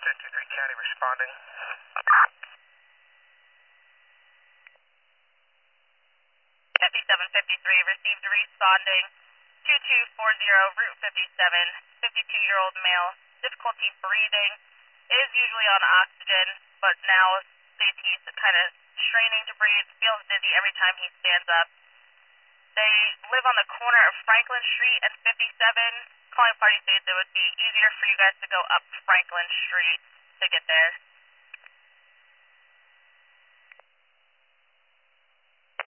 53 County responding. 5753 received responding 2240 Route 57, 52-year-old male, difficulty breathing, is usually on oxygen, but now states he's kind of straining to breathe, feels dizzy every time he stands up. They live on the corner of Franklin Street and 57. Calling party states it would be easier for you guys to go up Franklin Street to get there.